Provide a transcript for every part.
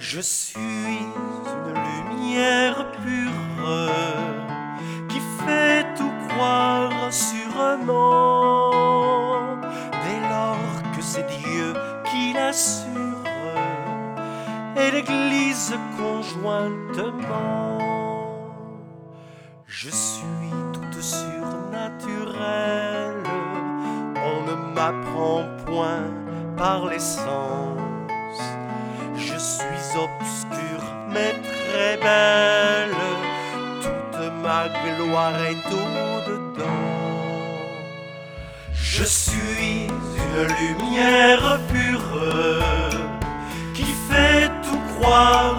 Je suis une lumière pure qui fait tout croire sûrement, dès lors que c'est Dieu qui l'assure et l'Église conjointement. Je suis toute surnaturelle, on ne m'apprend point par les sens. Je suis obscure mais très belle, toute ma gloire est au-dedans. Je suis une lumière pure qui fait tout croire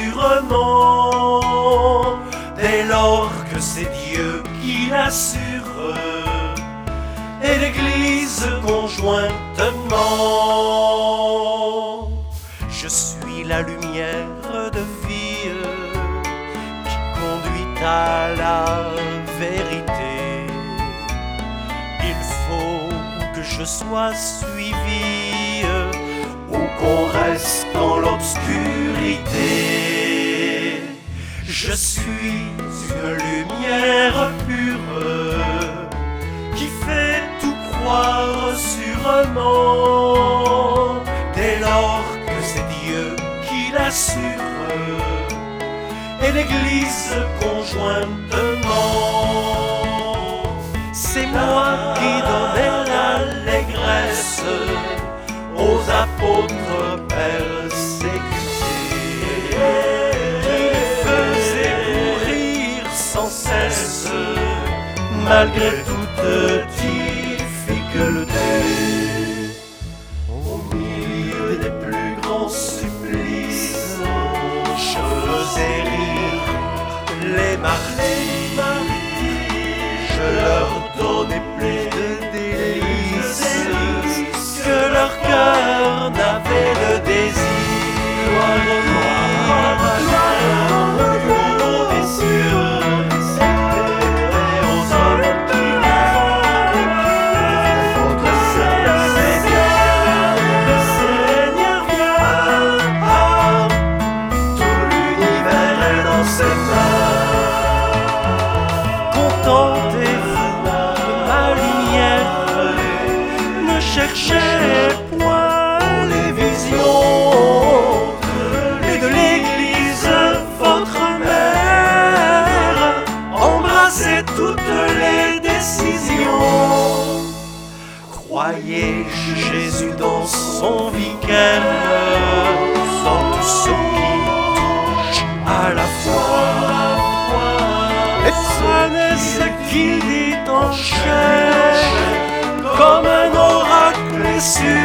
sûrement, dès lors que c'est Dieu qui l'assure et l'Église conjointement. Je suis la lumière de vie qui conduit à la vérité. Il faut que je sois suivi ou qu'on reste dans l'obscurité. Je suis une lumière pure qui fait tout croire sûrement, dès lors que c'est Dieu qui l'assure et l'Église conjointement. C'est moi qui donnais l'allégresse aux apôtres persécutés, qui faisaient mourir sans cesse malgré toute difficulté. Au milieu des plus grands supplices, je faisais rire les martyrs. Je leur donnais plus de délices que leur cœur n'avait le désir. Gloire, gloire, gloire, gloire des cieux, et aux hommes qui vivent. Votre Seigneur, viens, tout l'univers est dans ses mains. Contentez-vous de ma lumière, ne cherchez point les visions, et de l'Église votre mère, embrassez toutes les décisions. Croyez Jésus dans son vicaire, dans tout ce qui touche à la foi, et prenez ce qu'il dit en chair comme un oracle sûr.